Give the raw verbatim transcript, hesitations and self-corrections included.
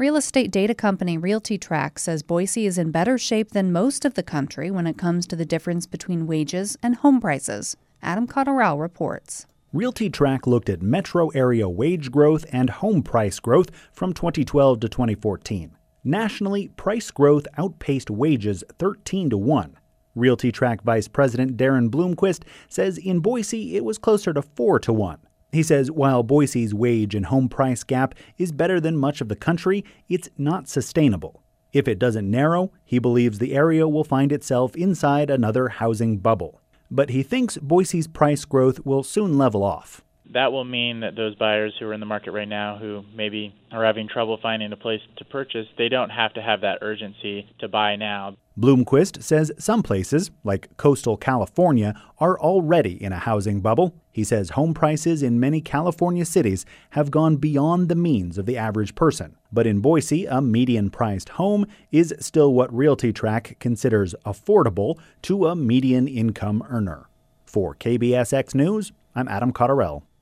Real estate data company RealtyTrack says Boise is in better shape than most of the country when it comes to the difference between wages and home prices. Adam Cotterell reports. RealtyTrack looked at metro area wage growth and home price growth from twenty twelve to twenty fourteen. Nationally, price growth outpaced wages thirteen to one. RealtyTrack Vice President Darren Bloomquist says in Boise it was closer to four to one. He says while Boise's wage and home price gap is better than much of the country, it's not sustainable. If it doesn't narrow, he believes the area will find itself inside another housing bubble. But he thinks Boise's price growth will soon level off. That will mean that those buyers who are in the market right now who maybe are having trouble finding a place to purchase, they don't have to have that urgency to buy now. Bloomquist says some places, like coastal California, are already in a housing bubble. He says home prices in many California cities have gone beyond the means of the average person. But in Boise, a median-priced home is still what RealtyTrack considers affordable to a median income earner. For K B S X News, I'm Adam Cotterell.